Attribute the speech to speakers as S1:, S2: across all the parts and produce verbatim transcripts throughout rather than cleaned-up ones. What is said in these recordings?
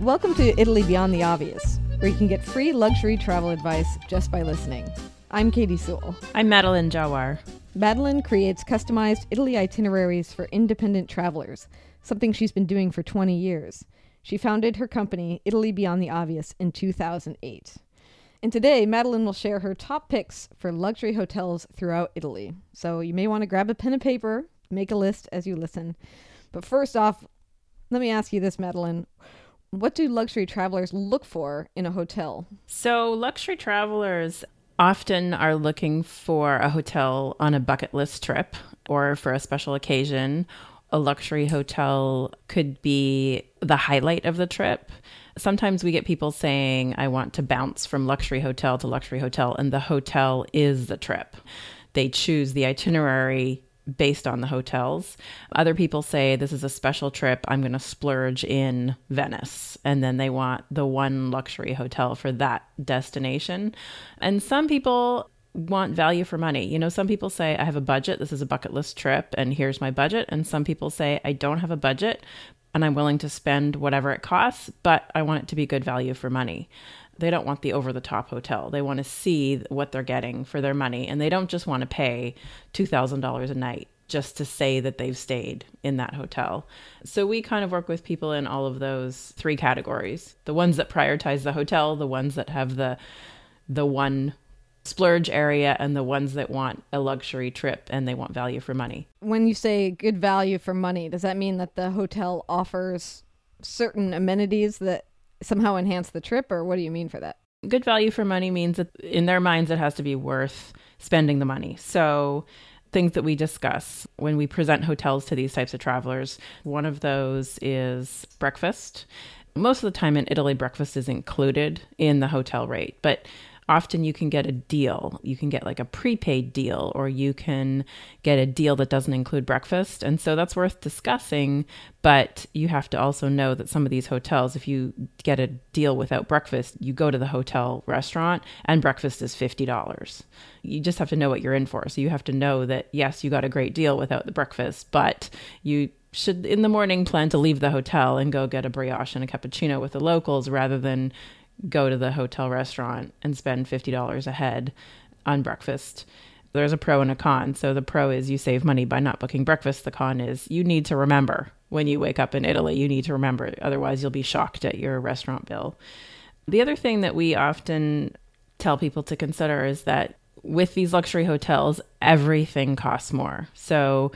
S1: Welcome to Italy Beyond the Obvious, where you can get free luxury travel advice just by listening. I'm Katie Sewell.
S2: I'm Madeline Jawar.
S1: Madeline creates customized Italy itineraries for independent travelers, something she's been doing for twenty years. She founded her company, Italy Beyond the Obvious, in two thousand eight. And today, Madeline will share her top picks for luxury hotels throughout Italy. So you may want to grab a pen and paper, make a list as you listen. But first off, let me ask you this, Madeline. What do luxury travelers look for in a hotel?
S2: So luxury travelers often are looking for a hotel on a bucket list trip or for a special occasion. A luxury hotel could be the highlight of the trip. Sometimes we get people saying, I want to bounce from luxury hotel to luxury hotel, and the hotel is the trip. They choose the itinerary based on the hotels. Other people say, this is a special trip, I'm going to splurge in Venice. And then they want the one luxury hotel for that destination. And some people want value for money. You know, some people say, I have a budget, this is a bucket list trip, and here's my budget. And some people say, I don't have a budget, and I'm willing to spend whatever it costs, but I want it to be good value for money. They don't want the over-the-top hotel. They want to see what they're getting for their money, and they don't just want to pay two thousand dollars a night just to say that they've stayed in that hotel. So we kind of work with people in all of those three categories. The ones that prioritize the hotel, the ones that have the the one splurge area, and the ones that want a luxury trip and they want value for money.
S1: When you say good value for money, does that mean that the hotel offers certain amenities that somehow enhance the trip, or what do you mean for that?
S2: Good value for money means that in their minds, it has to be worth spending the money. So things that we discuss when we present hotels to these types of travelers, one of those is breakfast. Most of the time in Italy, breakfast is included in the hotel rate, but often you can get a deal. You can get like a prepaid deal, or you can get a deal that doesn't include breakfast. And so that's worth discussing. But you have to also know that some of these hotels, if you get a deal without breakfast, you go to the hotel restaurant and breakfast is fifty dollars. You just have to know what you're in for. So you have to know that, yes, you got a great deal without the breakfast, but you should in the morning plan to leave the hotel and go get a brioche and a cappuccino with the locals rather than go to the hotel restaurant and spend fifty dollars a head on breakfast. There's a pro and a con. So the pro is you save money by not booking breakfast. The con is you need to remember when you wake up in Italy, you need to remember. Otherwise, you'll be shocked at your restaurant bill. The other thing that we often tell people to consider is that with these luxury hotels, everything costs more. So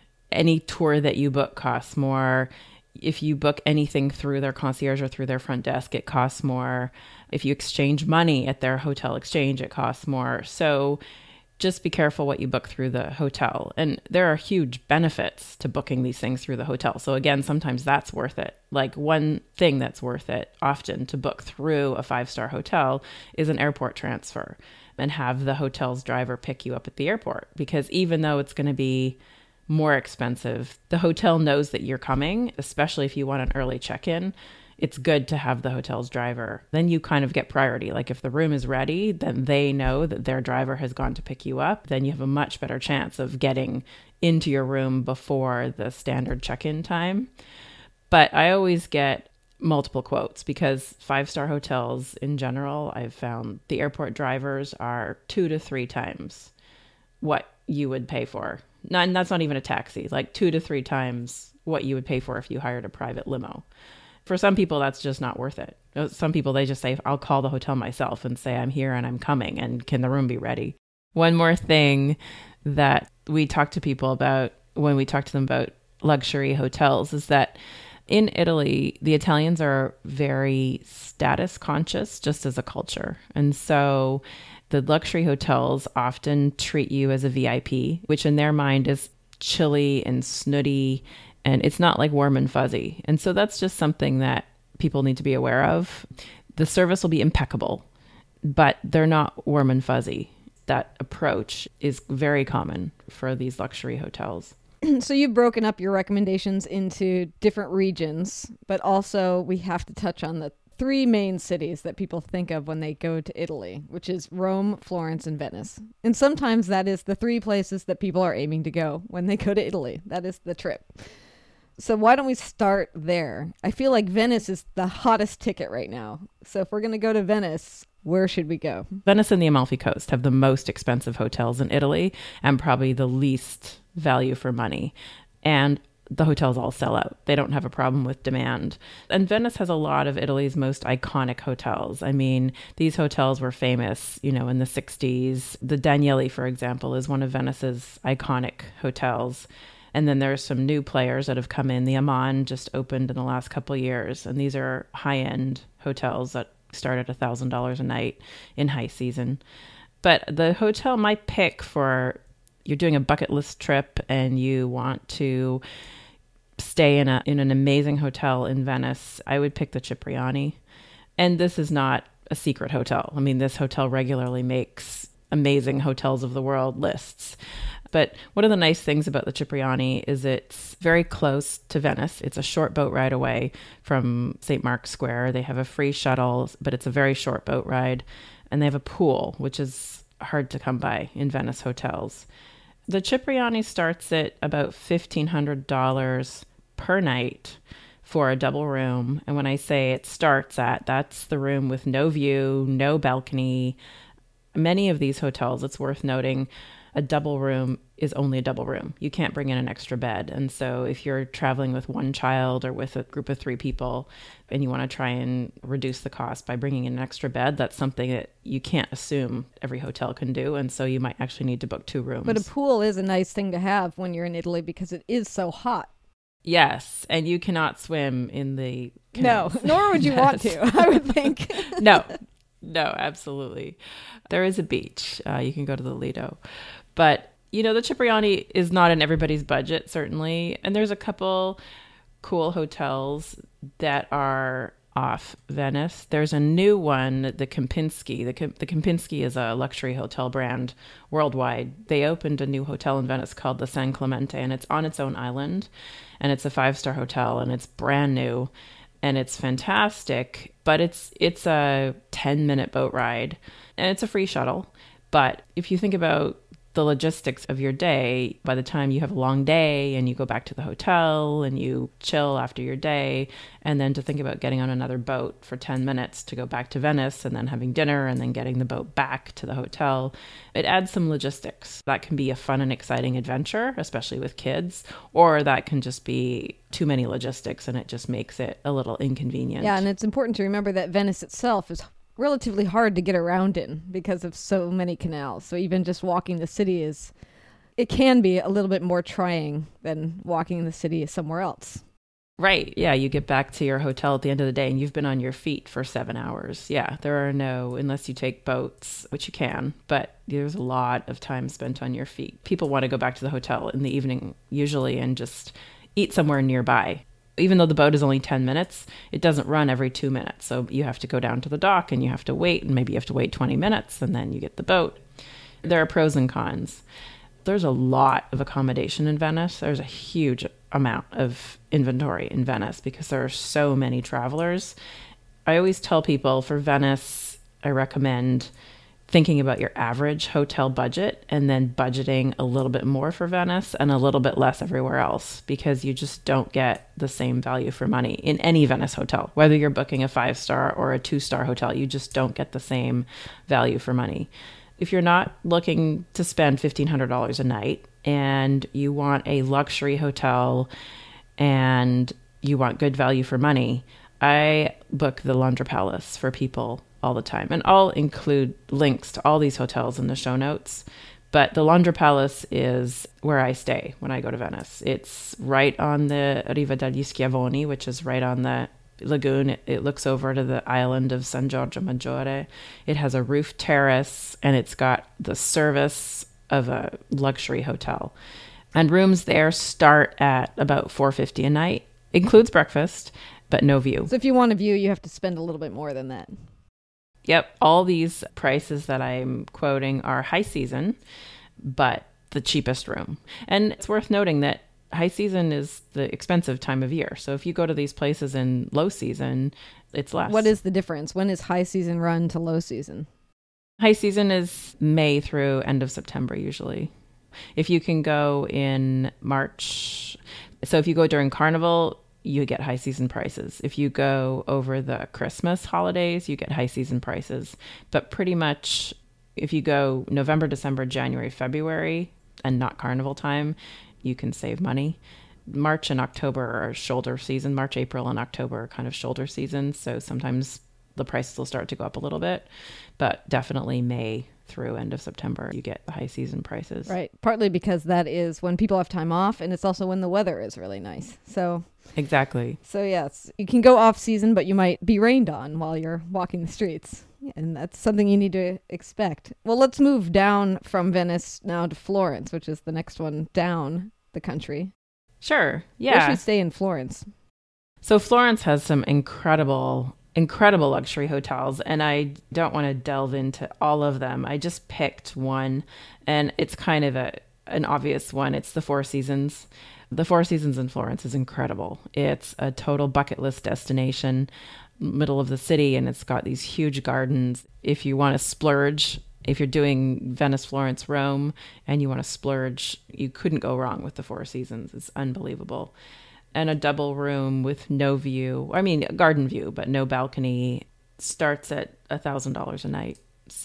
S2: any tour that you book costs more. If you book anything through their concierge or through their front desk, it costs more. If you exchange money at their hotel exchange, it costs more. So just be careful what you book through the hotel. And there are huge benefits to booking these things through the hotel. So again, sometimes that's worth it. Like one thing that's worth it often to book through a five-star hotel is an airport transfer and have the hotel's driver pick you up at the airport. Because even though it's going to be more expensive, the hotel knows that you're coming, especially if you want an early check-in. It's good to have the hotel's driver. Then you kind of get priority. Like if the room is ready, then they know that their driver has gone to pick you up. Then you have a much better chance of getting into your room before the standard check-in time. But I always get multiple quotes because five-star hotels in general, I've found the airport drivers are two to three times what you would pay for. No, and that's not even a taxi, like two to three times what you would pay for if you hired a private limo. For some people, that's just not worth it. Some people, they just say, I'll call the hotel myself and say, I'm here and I'm coming, and can the room be ready? One more thing that we talk to people about when we talk to them about luxury hotels is that in Italy, the Italians are very status conscious just as a culture. And so the luxury hotels often treat you as a V I P, which in their mind is chilly and snooty, and it's not like warm and fuzzy. And so that's just something that people need to be aware of. The service will be impeccable, but they're not warm and fuzzy. That approach is very common for these luxury hotels.
S1: So you've broken up your recommendations into different regions, but also we have to touch on the three main cities that people think of when they go to Italy, which is Rome, Florence, and Venice. And sometimes that is the three places that people are aiming to go when they go to Italy. That is the trip. So why don't we start there? I feel like Venice is the hottest ticket right now. So if we're going to go to Venice, where should we go?
S2: Venice and the Amalfi Coast have the most expensive hotels in Italy and probably the least value for money. And the hotels all sell out. They don't have a problem with demand. And Venice has a lot of Italy's most iconic hotels. I mean, these hotels were famous, you know, in the sixties. The Danieli, for example, is one of Venice's iconic hotels. And then there's some new players that have come in. The Aman just opened in the last couple of years. And these are high-end hotels that start at one thousand dollars a night in high season. But the hotel, my pick for you're doing a bucket list trip and you want to stay in a in an amazing hotel in Venice, I would pick the Cipriani. And this is not a secret hotel. I mean, this hotel regularly makes amazing hotels of the world lists. But one of the nice things about the Cipriani is it's very close to Venice. It's a short boat ride away from Saint Mark's Square. They have a free shuttle, but it's a very short boat ride. And they have a pool, which is hard to come by in Venice hotels. The Cipriani starts at about fifteen hundred dollars per night for a double room. And when I say it starts at, that's the room with no view, no balcony. Many of these hotels, it's worth noting, a double room is only a double room. You can't bring in an extra bed. And so if you're traveling with one child or with a group of three people and you want to try and reduce the cost by bringing in an extra bed, that's something that you can't assume every hotel can do. And so you might actually need to book two rooms.
S1: But a pool is a nice thing to have when you're in Italy because it is so hot.
S2: Yes. And you cannot swim in the canals.
S1: No, nor would you want to, I would think.
S2: No, no, absolutely. There is a beach. Uh, you can go to the Lido. But, you know, the Cipriani is not in everybody's budget, certainly. And there's a couple cool hotels that are off Venice. There's a new one, the Kempinski. The, the Kempinski is a luxury hotel brand worldwide. They opened a new hotel in Venice called the San Clemente, and it's on its own island. And it's a five-star hotel, and it's brand new. And it's fantastic, but it's it's a ten-minute boat ride. And it's a free shuttle. But if you think about the logistics of your day, by the time you have a long day and you go back to the hotel and you chill after your day, and then to think about getting on another boat for ten minutes to go back to Venice and then having dinner and then getting the boat back to the hotel, it adds some logistics. That can be a fun and exciting adventure, especially with kids, or that can just be too many logistics and it just makes it a little inconvenient.
S1: Yeah, and it's important to remember that Venice itself is relatively hard to get around in because of so many canals. So even just walking the city is, it can be a little bit more trying than walking the city somewhere else.
S2: Right. Yeah. You get back to your hotel at the end of the day and you've been on your feet for seven hours. Yeah. There are no, unless you take boats, which you can, but there's a lot of time spent on your feet. People want to go back to the hotel in the evening usually and just eat somewhere nearby. Even though the boat is only ten minutes, it doesn't run every two minutes. So you have to go down to the dock and you have to wait, and maybe you have to wait twenty minutes and then you get the boat. There are pros and cons. There's a lot of accommodation in Venice. There's a huge amount of inventory in Venice because there are so many travelers. I always tell people for Venice, I recommend thinking about your average hotel budget and then budgeting a little bit more for Venice and a little bit less everywhere else, because you just don't get the same value for money in any Venice hotel. Whether you're booking a five-star or a two-star hotel, you just don't get the same value for money. If you're not looking to spend fifteen hundred dollars a night and you want a luxury hotel and you want good value for money, I book the Londra Palace for people all the time. And I'll include links to all these hotels in the show notes. But the Londra Palace is where I stay when I go to Venice. It's right on the Riva degli Schiavoni, which is right on the lagoon. It, it looks over to the island of San Giorgio Maggiore. It has a roof terrace, and it's got the service of a luxury hotel. And rooms there start at about four hundred fifty dollars a night. Includes breakfast, but no view.
S1: So if you want a view, you have to spend a little bit more than that.
S2: Yep. All these prices that I'm quoting are high season, but the cheapest room. And it's worth noting that high season is the expensive time of year. So if you go to these places in low season, it's less.
S1: What is the difference? When is high season run to low season?
S2: High season is May through end of September usually. If you can go in March, So if you go during Carnival, you get high season prices. If you go over the Christmas holidays, you get high season prices. But pretty much if you go November, December, January, February, and not Carnival time, you can save money. March and October are shoulder season. March, April, and October are kind of shoulder seasons. So sometimes the prices will start to go up a little bit, but definitely May through end of September, you get the high season prices.
S1: Right. Partly because that is when people have time off, and it's also when the weather is really nice. So
S2: exactly.
S1: So yes, you can go off season, but you might be rained on while you're walking the streets. And that's something you need to expect. Well, let's move down from Venice now to Florence, which is the next one down the country.
S2: Sure. Yeah.
S1: Where should we stay in Florence?
S2: So Florence has some incredible incredible luxury hotels, and I don't want to delve into all of them. I just picked one, and it's kind of a an obvious one. It's the Four Seasons. The Four Seasons in Florence is incredible. It's a total bucket list destination, middle of the city, and it's got these huge gardens. If you want to splurge, if you're doing Venice, Florence, Rome, and you want to splurge, you couldn't go wrong with the Four Seasons. It's unbelievable. And a double room with no view, I mean, garden view, but no balcony, starts at one thousand dollars a night.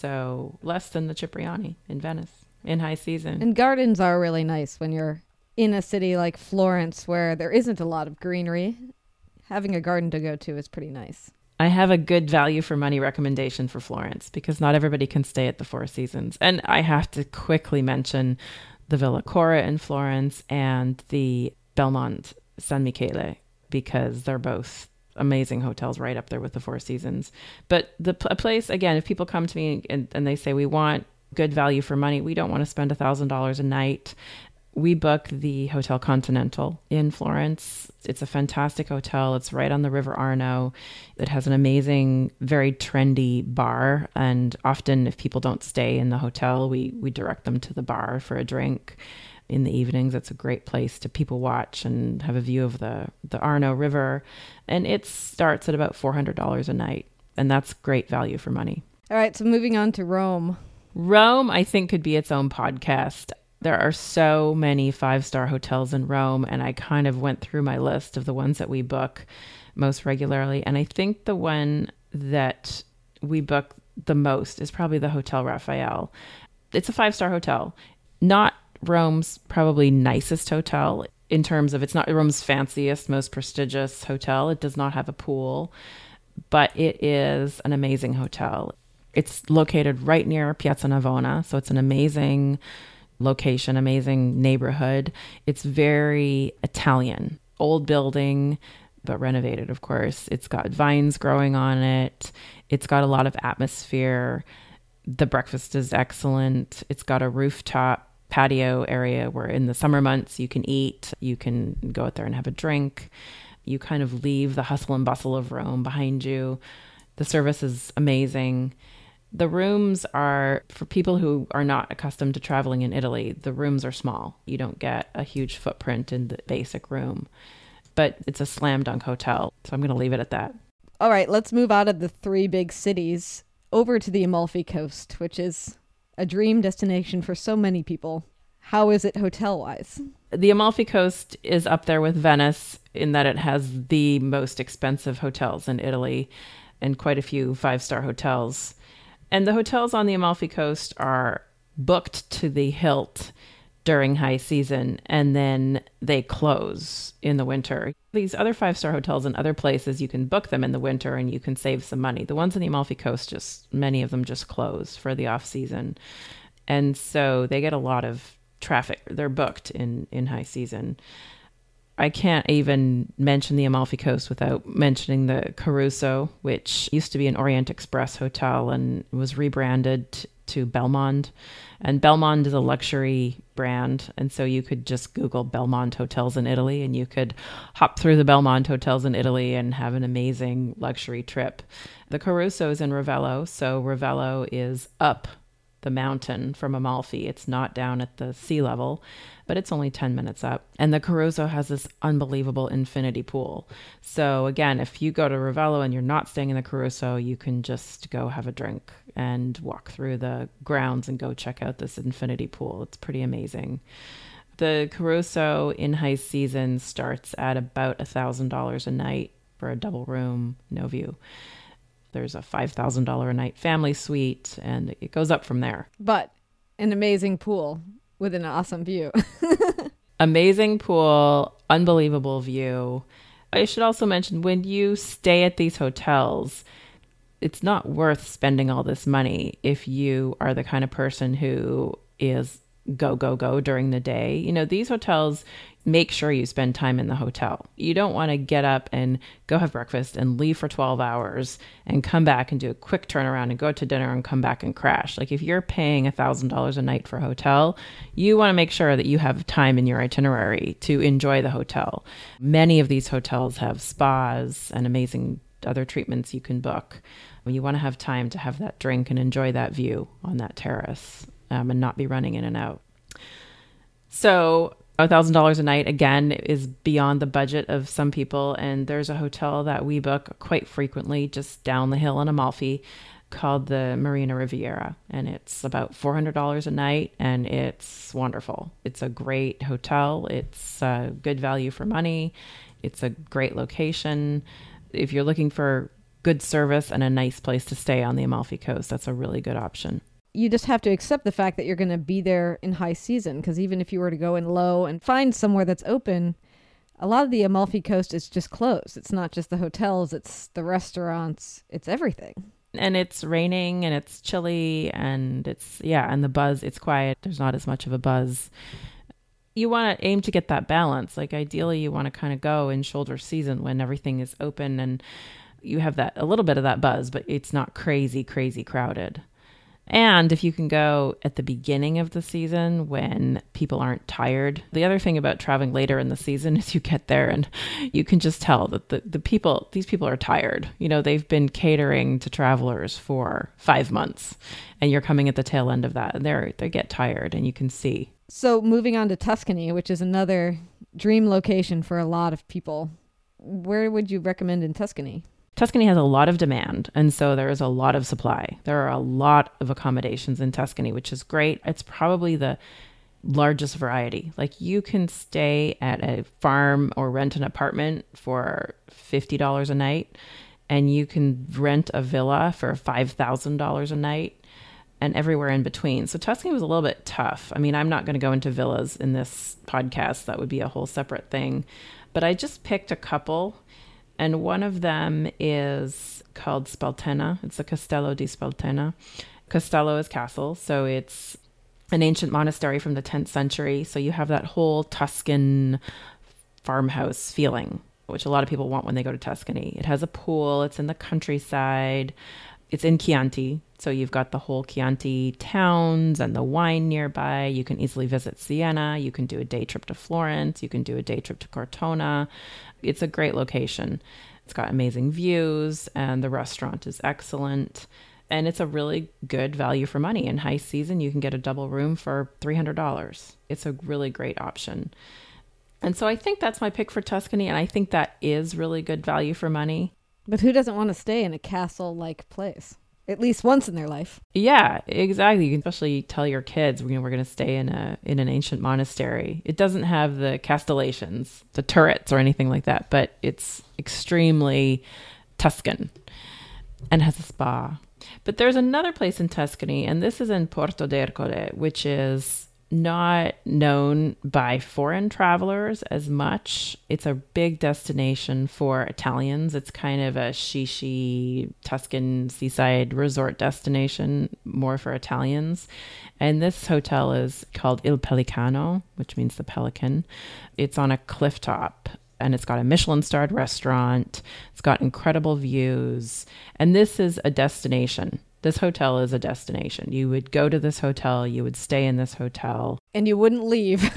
S2: So less than the Cipriani in Venice in high season.
S1: And gardens are really nice when you're in a city like Florence where there isn't a lot of greenery. Having a garden to go to is pretty nice.
S2: I have a good value for money recommendation for Florence because not everybody can stay at the Four Seasons. And I have to quickly mention the Villa Cora in Florence and the Belmont San Michele, because they're both amazing hotels right up there with the Four Seasons. But the a place, again, if people come to me and, and they say, we want good value for money, we don't want to spend one thousand dollars a night, we book the Hotel Continental in Florence. It's a fantastic hotel. It's right on the River Arno. It has an amazing, very trendy bar. And often if people don't stay in the hotel, we, we direct them to the bar for a drink. In the evenings, it's a great place to people watch and have a view of the, the Arno River. And it starts at about four hundred dollars a night. And that's great value for money.
S1: All right, so moving on to Rome.
S2: Rome, I think, could be its own podcast. There are so many five-star hotels in Rome, and I kind of went through my list of the ones that we book most regularly. And I think the one that we book the most is probably the Hotel Raphael. It's a five-star hotel. Not Rome's probably nicest hotel in terms of, it's not Rome's fanciest, most prestigious hotel. It does not have a pool, but it is an amazing hotel. It's located right near Piazza Navona, so it's an amazing location, amazing neighborhood. It's very Italian, old building, but renovated, of course. It's got vines growing on it. It's got a lot of atmosphere. The breakfast is excellent. It's got a rooftop patio area where in the summer months you can eat, you can go out there and have a drink. You kind of leave the hustle and bustle of Rome behind you. The service is amazing. The rooms are, for people who are not accustomed to traveling in Italy, the rooms are small. You don't get a huge footprint in the basic room, but it's a slam dunk hotel. So I'm going to leave it at that.
S1: All right, let's move out of the three big cities over to the Amalfi Coast, which is a dream destination for so many people. How is it hotel-wise?
S2: The Amalfi Coast is up there with Venice in that it has the most expensive hotels in Italy and quite a few five-star hotels. And the hotels on the Amalfi Coast are booked to the hilt during high season, and then they close in the winter. These other five-star hotels in other places, you can book them in the winter and you can save some money. The ones on the Amalfi Coast, just many of them just close for the off-season. And so they get a lot of traffic. They're booked in, in high season. I can't even mention the Amalfi Coast without mentioning the Caruso, which used to be an Orient Express hotel and was rebranded to Belmond. And Belmond is a luxury brand. And so you could just Google Belmond hotels in Italy and you could hop through the Belmond hotels in Italy and have an amazing luxury trip. The Caruso is in Ravello. So Ravello is up the mountain from Amalfi. It's not down at the sea level, but it's only ten minutes up. And the Caruso has this unbelievable infinity pool. So again, if you go to Ravello and you're not staying in the Caruso, you can just go have a drink and walk through the grounds and go check out this infinity pool. It's pretty amazing. The Caruso in high season starts at about one thousand dollars a night for a double room, no view. There's a five thousand dollars a night family suite, and it goes up from there.
S1: But an amazing pool with an awesome view.
S2: Amazing pool, unbelievable view. I should also mention, when you stay at these hotels, it's not worth spending all this money if you are the kind of person who is go, go, go during the day. You know, these hotels make sure you spend time in the hotel. You don't want to get up and go have breakfast and leave for twelve hours and come back and do a quick turnaround and go to dinner and come back and crash. Like, if you're paying one thousand dollars a night for a hotel, you want to make sure that you have time in your itinerary to enjoy the hotel. Many of these hotels have spas and amazing other treatments you can book. You want to have time to have that drink and enjoy that view on that terrace. Um, and not be running in and out. So one thousand dollars a night, again, is beyond the budget of some people. And there's a hotel that we book quite frequently just down the hill in Amalfi called the Marina Riviera. And it's about four hundred dollars a night, and it's wonderful. It's a great hotel. It's uh, good value for money. It's a great location. If you're looking for good service and a nice place to stay on the Amalfi Coast, that's a really good option.
S1: You just have to accept the fact that you're going to be there in high season, because even if you were to go in low and find somewhere that's open, a lot of the Amalfi Coast is just closed. It's not just the hotels, it's the restaurants, it's everything.
S2: And it's raining and it's chilly and it's, yeah, and the buzz, it's quiet. There's not as much of a buzz. You want to aim to get that balance. Like, ideally, you want to kind of go in shoulder season when everything is open and you have that a little bit of that buzz, but it's not crazy, crazy crowded. And if you can go at the beginning of the season when people aren't tired. The other thing about traveling later in the season is you get there and you can just tell that the, the people, these people are tired. You know, they've been catering to travelers for five months and you're coming at the tail end of that. And they're, they get tired and you can see.
S1: So moving on to Tuscany, which is another dream location for a lot of people. Where would you recommend in Tuscany?
S2: Tuscany has a lot of demand, and so there is a lot of supply. There are a lot of accommodations in Tuscany, which is great. It's probably the largest variety. Like, you can stay at a farm or rent an apartment for fifty dollars a night, and you can rent a villa for five thousand dollars a night, and everywhere in between. So Tuscany was a little bit tough. I mean, I'm not going to go into villas in this podcast. That would be a whole separate thing. But I just picked a couple. And one of them is called Spaltena. It's the Castello di Spaltena. Castello is castle, so it's an ancient monastery from the tenth century. So you have that whole Tuscan farmhouse feeling, which a lot of people want when they go to Tuscany. It has a pool. It's in the countryside. It's in Chianti. So you've got the whole Chianti towns and the wine nearby. You can easily visit Siena. You can do a day trip to Florence. You can do a day trip to Cortona. It's a great location. It's got amazing views and the restaurant is excellent. And it's a really good value for money. In high season, you can get a double room for three hundred dollars. It's a really great option. And so I think that's my pick for Tuscany. And I think that is really good value for money.
S1: But who doesn't want to stay in a castle-like place? At least once in their life.
S2: Yeah, exactly. You can especially tell your kids, you know, we're going to stay in a in an ancient monastery. It doesn't have the castellations, the turrets or anything like that, but it's extremely Tuscan and has a spa. But there's another place in Tuscany, and this is in Porto d'Ercole, which is not known by foreign travelers as much. It's a big destination for Italians. It's kind of a shishi Tuscan seaside resort destination, more for Italians. And this hotel is called Il Pelicano, which means the pelican. It's on a cliff top. And it's got a Michelin-starred restaurant. It's got incredible views. And this is a destination. This hotel is a destination. You would go to this hotel. You would stay in this hotel.
S1: And you wouldn't leave.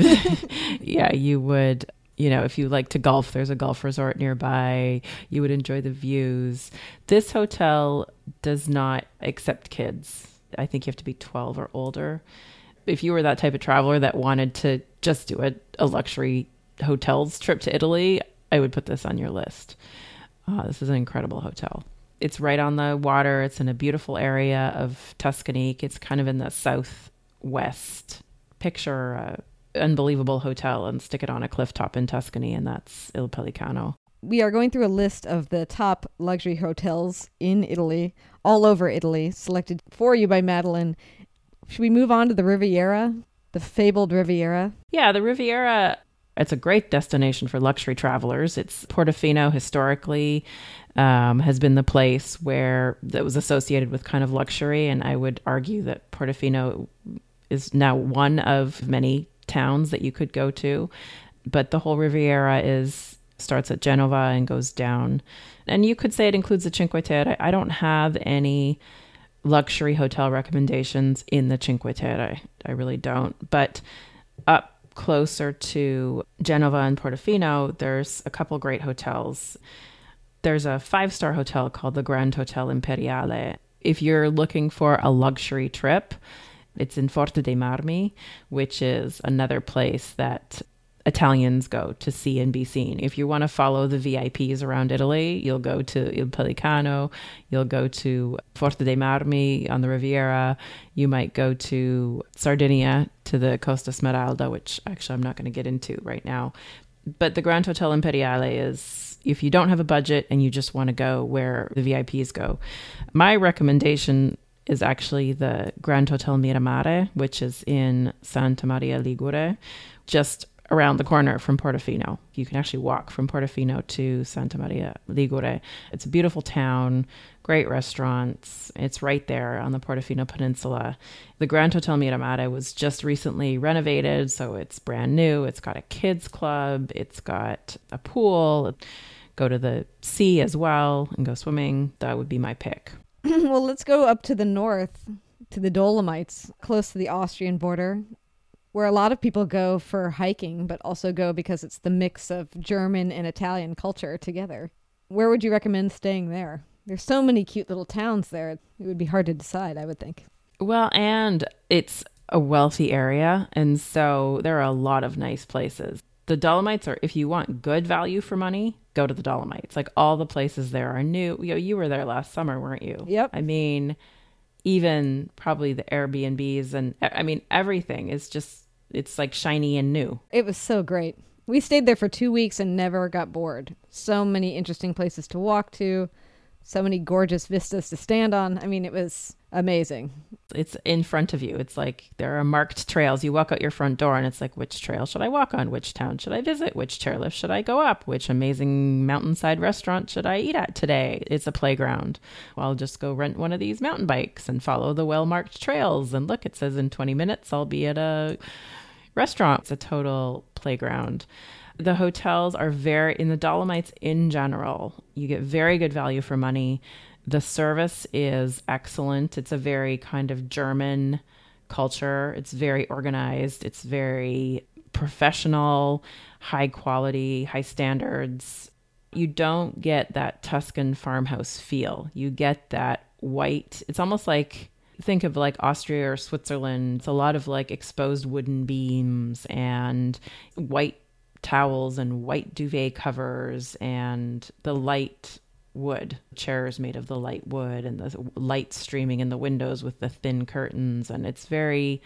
S2: Yeah, you would. You know, if you like to golf, there's a golf resort nearby. You would enjoy the views. This hotel does not accept kids. I think you have to be twelve or older. If you were that type of traveler that wanted to just do a, a luxury hotels trip to Italy, I would put this on your list. Uh, this is an incredible hotel. It's right on the water. It's in a beautiful area of Tuscany. It's kind of in the southwest. Picture a unbelievable hotel and stick it on a cliff top in Tuscany, and that's Il Pelicano.
S1: We are going through a list of the top luxury hotels in Italy, all over Italy, selected for you by Madeline. Should we move on to the Riviera, the fabled Riviera?
S2: Yeah, the Riviera, it's a great destination for luxury travelers. It's Portofino historically um, has been the place where that was associated with kind of luxury, and I would argue that Portofino is now one of many towns that you could go to, but the whole Riviera is starts at Genova and goes down. And you could say it includes the Cinque Terre. I don't have any luxury hotel recommendations in the Cinque Terre. I really don't. But up closer to Genova and Portofino, there's a couple great hotels. There's a five-star hotel called the Grand Hotel Imperiale. If you're looking for a luxury trip, it's in Forte dei Marmi, which is another place that Italians go to see and be seen. If you want to follow the V I Ps around Italy, you'll go to Il Pelicano, you'll go to Forte dei Marmi on the Riviera, you might go to Sardinia, to the Costa Smeralda, which actually I'm not going to get into right now. But the Grand Hotel Imperiale is, if you don't have a budget and you just want to go where the V I Ps go. My recommendation is actually the Grand Hotel Miramare, which is in Santa Maria Ligure, just around the corner from Portofino. You can actually walk from Portofino to Santa Maria Ligure. It's a beautiful town, great restaurants. It's right there on the Portofino Peninsula. The Grand Hotel Miramare was just recently renovated, so it's brand new. It's got a kids club. It's got a pool. Go to the sea as well and go swimming. That would be my pick.
S1: Well, let's go up to the north, to the Dolomites, close to the Austrian border, where a lot of people go for hiking, but also go because it's the mix of German and Italian culture together. Where would you recommend staying there? There's so many cute little towns there. It would be hard to decide, I would think.
S2: Well, and it's a wealthy area, and so there are a lot of nice places. The Dolomites are, if you want good value for money, go to the Dolomites. Like, all the places there are new. You know, you were there last summer, weren't you?
S1: Yep.
S2: I mean, even probably the Airbnbs and I mean, everything is just, it's like shiny and new.
S1: It was so great. We stayed there for two weeks and never got bored. So many interesting places to walk to, so many gorgeous vistas to stand on. I mean, it was amazing.
S2: It's in front of you. It's like there are marked trails. You walk out your front door and it's like, which trail should I walk on? Which town should I visit? Which chairlift should I go up? Which amazing mountainside restaurant should I eat at today? It's a playground. Well, I'll just go rent one of these mountain bikes and follow the well-marked trails. And look, it says in twenty minutes, I'll be at a restaurant. It's a total playground. The hotels are very, in the Dolomites in general, you get very good value for money. The service is excellent. It's a very kind of German culture. It's very organized. It's very professional, high quality, high standards. You don't get that Tuscan farmhouse feel. You get that white, it's almost like, think of like Austria or Switzerland. It's a lot of like exposed wooden beams and white towels and white duvet covers and the light wood chairs made of the light wood and the light streaming in the windows with the thin curtains. And it's very,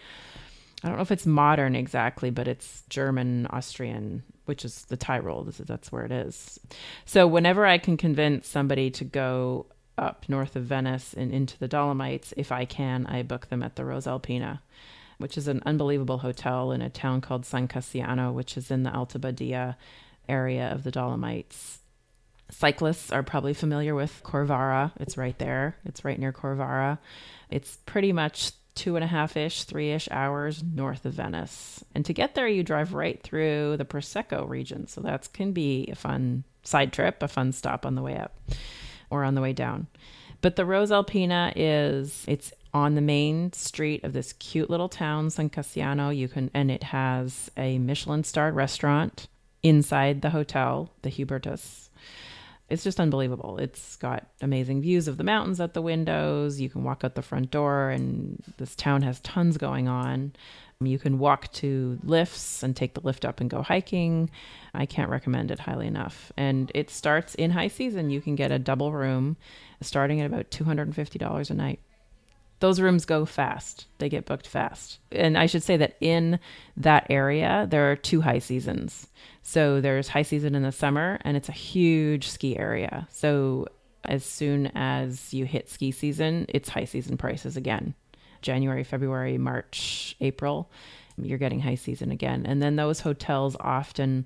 S2: I don't know if it's modern exactly, but it's German, Austrian, which is the Tyrol. This is, that's where it is. So whenever I can convince somebody to go up north of Venice and into the Dolomites, if I can, I book them at the Rose Alpina, which is an unbelievable hotel in a town called San Cassiano, which is in the Alta Badia area of the Dolomites. Cyclists are probably familiar with Corvara. It's right there. It's right near Corvara. It's pretty much two and a half-ish, three-ish hours north of Venice. And to get there, you drive right through the Prosecco region. So that can be a fun side trip, a fun stop on the way up or on the way down. But the Rose Alpina is, it's on the main street of this cute little town, San Cassiano. You can, and it has a Michelin-starred restaurant inside the hotel, the Hubertus. It's just unbelievable. It's got amazing views of the mountains at the windows. You can walk out the front door, and this town has tons going on. You can walk to lifts and take the lift up and go hiking. I can't recommend it highly enough. And it starts in high season. You can get a double room starting at about two hundred fifty dollars a night. those rooms go fast. They get booked fast. And I should say that in that area, there are two high seasons. So there's high season in the summer, and it's a huge ski area. So as soon as you hit ski season, it's high season prices again. January, February, March, April, you're getting high season again. And then those hotels often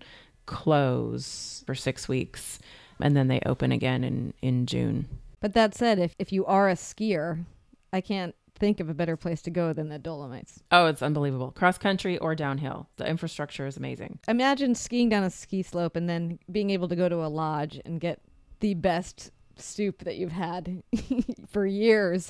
S2: close for six weeks, and then they open again in, in June.
S1: But that said, if, if you are a skier, I can't think of a better place to go than the Dolomites.
S2: Oh, it's unbelievable. Cross country or downhill. The infrastructure is amazing.
S1: Imagine skiing down a ski slope and then being able to go to a lodge and get the best soup that you've had for years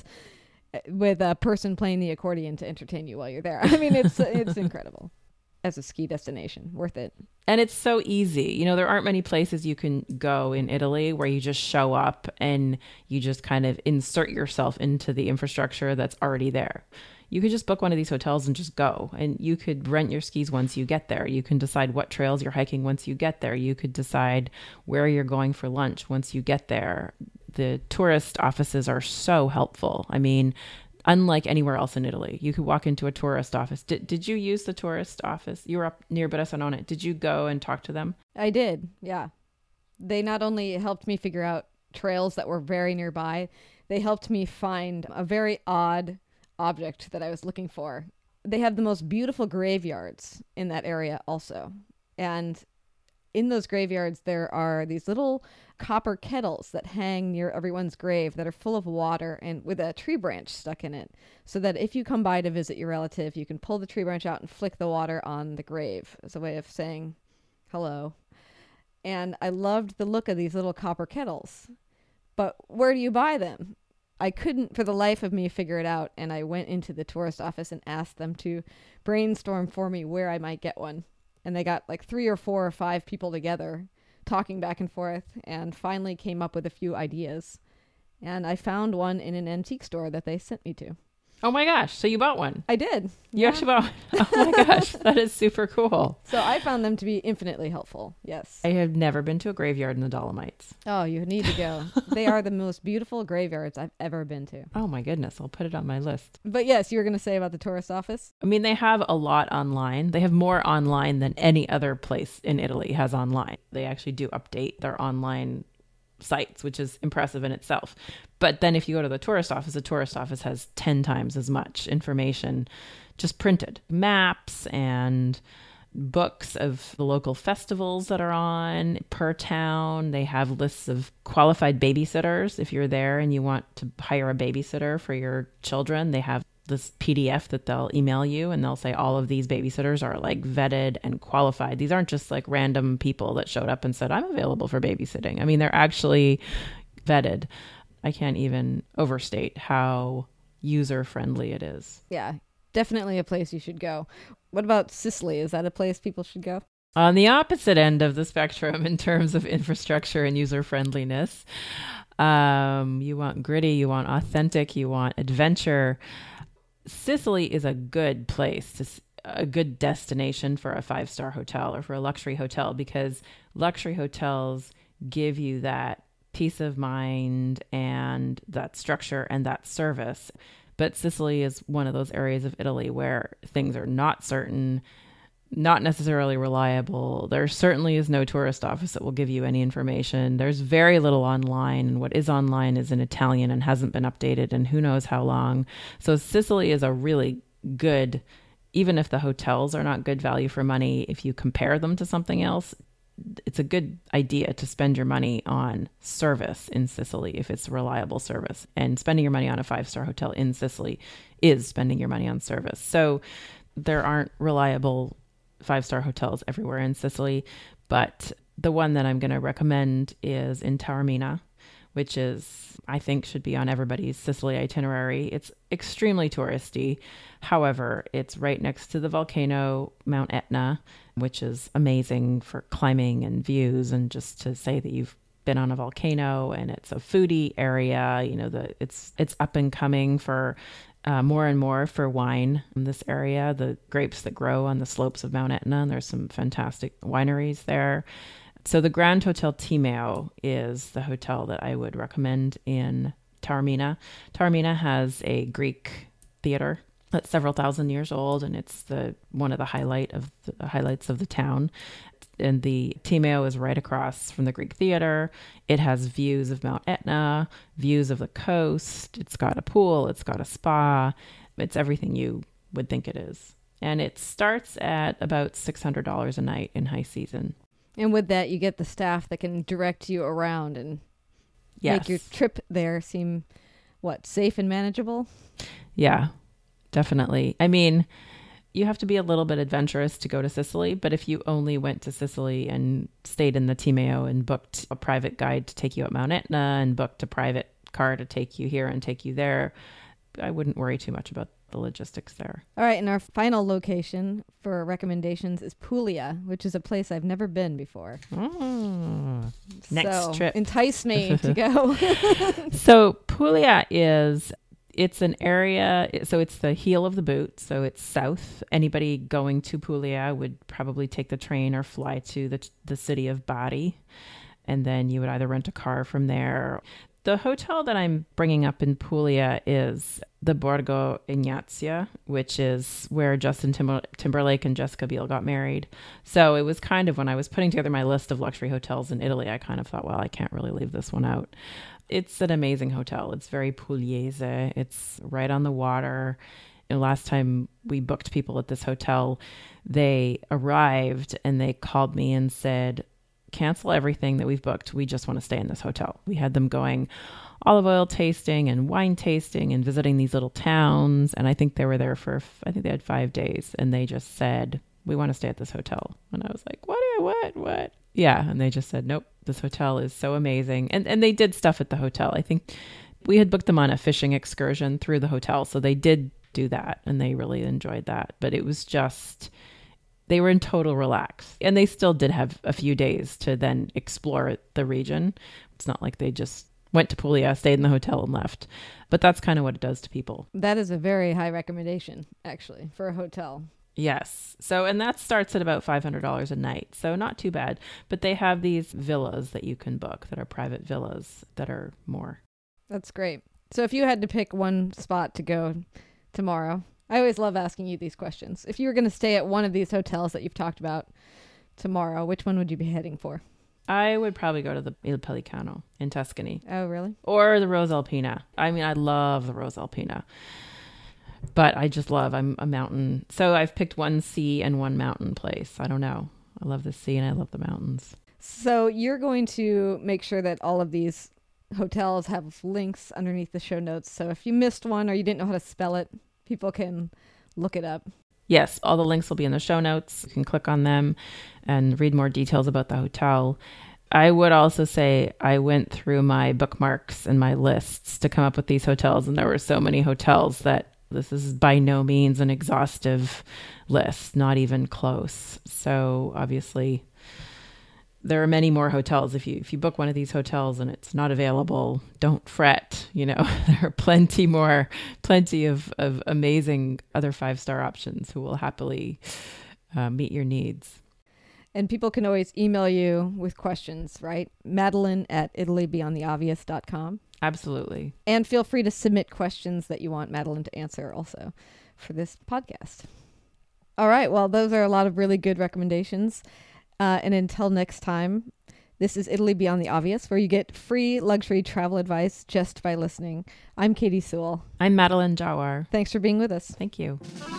S1: with a person playing the accordion to entertain you while you're there. I mean, it's it's incredible. As a ski destination, worth it.
S2: And it's so easy. You know, there aren't many places you can go in Italy where you just show up and you just kind of insert yourself into the infrastructure that's already there. You could just book one of these hotels and just go. And you could rent your skis once you get there. You can decide what trails you're hiking once you get there. You could decide where you're going for lunch once you get there. The tourist offices are so helpful. I mean, unlike anywhere else in Italy, you could walk into a tourist office. Did Did you use the tourist office? You were up near Bressanone. Did you go and talk to them?
S1: I did, yeah. They not only helped me figure out trails that were very nearby, they helped me find a very odd object that I was looking for. They have the most beautiful graveyards in that area also. And in those graveyards, there are these little copper kettles that hang near everyone's grave that are full of water and with a tree branch stuck in it. So that if you come by to visit your relative, you can pull the tree branch out and flick the water on the grave as a way of saying hello. And I loved the look of these little copper kettles. But where do you buy them? I couldn't for the life of me figure it out. And I went into the tourist office and asked them to brainstorm for me where I might get one. And they got like three or four or five people together talking back and forth and finally came up with a few ideas. And I found one in an antique store that they sent me to.
S2: Oh my gosh. So you bought one?
S1: I did.
S2: You
S1: yeah.
S2: actually bought one? Oh my gosh. That is super cool.
S1: So I found them to be infinitely helpful. Yes.
S2: I have never been to a graveyard in the Dolomites.
S1: Oh, you need to go. They are the most beautiful graveyards I've ever been to.
S2: Oh my goodness. I'll put it on my list.
S1: But yes, you were going to say about the tourist office?
S2: I mean, they have a lot online. They have more online than any other place in Italy has online. They actually do update their online sites, which is impressive in itself. But then if you go to the tourist office, the tourist office has ten times as much information just printed. Maps and books of the local festivals that are on per town. They have lists of qualified babysitters. If you're there and you want to hire a babysitter for your children, they have this P D F that they'll email you and they'll say all of these babysitters are like vetted and qualified. These aren't just like random people that showed up and said, I'm available for babysitting. I mean, they're actually vetted. I can't even overstate how user friendly it is.
S1: Yeah, definitely a place you should go. What about Sicily? Is that a place people should go?
S2: On the opposite end of the spectrum in terms of infrastructure and user friendliness, um, you want gritty, you want authentic, you want adventure. Sicily is a good place, to, a good destination for a five-star hotel or for a luxury hotel, because luxury hotels give you that peace of mind and that structure and that service. But Sicily is one of those areas of Italy where things are not certain, not necessarily reliable. There certainly is no tourist office that will give you any information. There's very little online, and what is online is in Italian and hasn't been updated in who knows how long. So Sicily is a really good, even if the hotels are not good value for money, if you compare them to something else, it's a good idea to spend your money on service in Sicily if it's reliable service. And spending your money on a five-star hotel in Sicily is spending your money on service. So there aren't reliable five-star hotels everywhere in Sicily, but the one that I'm going to recommend is in Taormina, which is, I think, should be on everybody's Sicily itinerary. It's extremely touristy. However, it's right next to the volcano, Mount Etna, which is amazing for climbing and views, and just to say that you've been on a volcano. And it's a foodie area. You know, the it's it's up and coming for Uh, more and more for wine in this area, the grapes that grow on the slopes of Mount Etna. And there's some fantastic wineries there. So the Grand Hotel Timeo is the hotel that I would recommend in Taormina. Taormina has a Greek theater that's several thousand years old, and it's the one of the highlight of the highlights of the town. And the Timeo is right across from the Greek theater. It has views of Mount Etna, views of the coast. It's got a pool. It's got a spa. It's everything you would think it is. And it starts at about six hundred dollars a night in high season.
S1: And with that, you get the staff that can direct you around and
S2: yes.
S1: make your trip there seem, what, safe and manageable?
S2: Yeah, definitely. I mean, you have to be a little bit adventurous to go to Sicily, but if you only went to Sicily and stayed in the Timeo and booked a private guide to take you up Mount Etna and booked a private car to take you here and take you there, I wouldn't worry too much about the logistics there.
S1: All right, and our final location for recommendations is Puglia, which is a place I've never been before.
S2: Oh, next
S1: so,
S2: trip.
S1: Entice me to go.
S2: So Puglia is... It's an area, so it's the heel of the boot, so it's south. Anybody going to Puglia would probably take the train or fly to the the city of Bari, and then you would either rent a car from there. The hotel that I'm bringing up in Puglia is the Borgo Ignazia, which is where Justin Timber- Timberlake and Jessica Biel got married. So it was kind of, when I was putting together my list of luxury hotels in Italy, I kind of thought, well, I can't really leave this one out. It's an amazing hotel. It's very Pugliese. It's right on the water. And last time we booked people at this hotel, they arrived and they called me and said, cancel everything that we've booked. We just want to stay in this hotel. We had them going olive oil tasting and wine tasting and visiting these little towns. And I think they were there for, I think they had five days. And they just said, we want to stay at this hotel. And I was like, what, what, what? Yeah. And they just said, nope, this hotel is so amazing. And and they did stuff at the hotel. I think we had booked them on a fishing excursion through the hotel. So they did do that and they really enjoyed that. But it was just, they were in total relax. And they still did have a few days to then explore the region. It's not like they just went to Puglia, stayed in the hotel and left. But that's kind of what it does to people.
S1: That is a very high recommendation, actually, for a hotel.
S2: Yes. So, and that starts at about five hundred dollars a night. So not too bad. But they have these villas that you can book that are private villas that are more.
S1: That's great. So if you had to pick one spot to go tomorrow, I always love asking you these questions. If you were going to stay at one of these hotels that you've talked about tomorrow, which one would you be heading for?
S2: I would probably go to the Il Pelicano in Tuscany.
S1: Oh, really?
S2: Or the Rose Alpina. I mean, I love the Rose Alpina. But I just love, I'm a mountain. So I've picked one sea and one mountain place. I don't know. I love the sea and I love the mountains.
S1: So you're going to make sure that all of these hotels have links underneath the show notes. So if you missed one or you didn't know how to spell it, people can look it up.
S2: Yes, all the links will be in the show notes. You can click on them and read more details about the hotel. I would also say I went through my bookmarks and my lists to come up with these hotels. And there were so many hotels that this is by no means an exhaustive list, not even close. So obviously there are many more hotels. If you if you book one of these hotels and it's not available, don't fret. You know, there are plenty more, plenty of, of amazing other five-star options who will happily uh, meet your needs.
S1: And people can always email you with questions, right? Madeline at italy beyond the obvious dot com.
S2: Absolutely.
S1: And feel free to submit questions that you want Madeline to answer also for this podcast. All right. Well, those are a lot of really good recommendations. Uh, and until next time, this is Italy Beyond the Obvious, where you get free luxury travel advice just by listening. I'm Katie Sewell.
S2: I'm Madeline Jawar.
S1: Thanks for being with us.
S2: Thank you.